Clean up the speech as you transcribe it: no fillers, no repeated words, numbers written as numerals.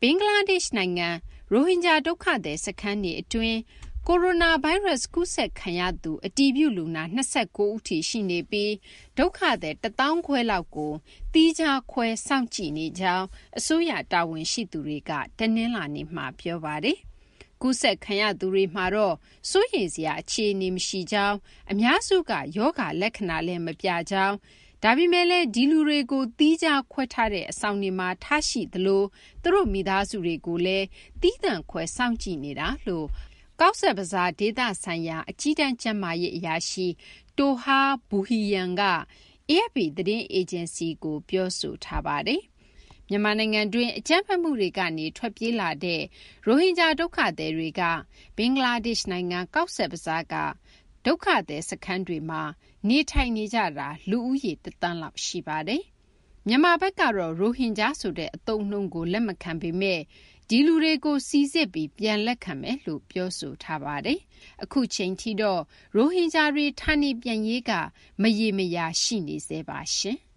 ဘင်္ဂလားဒေ့ရှ်နိုင်ငံရိုဟင်ဂျာဒုက္ခသည်စခန်းတွေအတွင်းကိုရိုနာဗိုင်းရပ်စ်ကူးစက်ခံရသူအတည်ပြုလူနာ29ဦးထိရှိနေပြီးဒုက္ခသည်1,500လောက်ကိုသီးခြားခွဲစောင့်ကြည့်နေကြောင်းအစိုးရတာဝန်ရှိသူတွေကတနင်္လာနေ့မှာပြောပါတယ်။ကူးစက်ခံရသူတွေမှာတော့စိုးရိမ်စရာအခြေအနေမရှိကြောင်းအများစုကရောဂါလက္ခဏာလည်းမပြကြောင်းဒါပေမဲ့လည်းဒီလူတွေကိုသီးခြားခွဲထားတဲ့အဆောင်တွေမှာထားရှိသလိုသူတို့မိသားစုတွေကိုလည်းသီးသန့်ခွဲစောင့်ကြည့်နေတာလို့ကောက်ဆက်ဘဇာဒေသဆိုင်ရာအကြီးတန်းကျန်းမာရေးအရာရှိတိုဟာဘူဟီယန်က AFP သတင်းအေဂျင်စီကိုပြောဆိုထားပါတယ်။မြန်မာနိုင်ငံတွင်းအကြမ်းဖက်မှုတွေကနေထွက်ပြေးလာတဲ့ရိုဟင်ဂျာဒုက္ခသည်တွေကဘင်္ဂလားဒေ့ရှ်နိုင်ငံကောက်ဆက်ဘဇာကဒုက္ခသည်စခန်းတွေမှာနေထိုင်နေကြတာလူဦးရေ1 သန်းလောက်ရှိပါတယ်။မြန်မာဘက်ကတော့ရိုဟင်ဂျာဆိုတဲ့အသုံးအနှုန်းကိုလက်မခံပေမဲ့ဒီလူတွေကိုစီစစ်ပြီးပြန်လက်ခံမယ်လို့ပြောဆိုထားပါတယ်။အခုချိန်ထိတော့ရိုဟင်ဂျာတွေဌာနေပြန်ရေးကမရေမရာရှိနေသေးပါရှင်။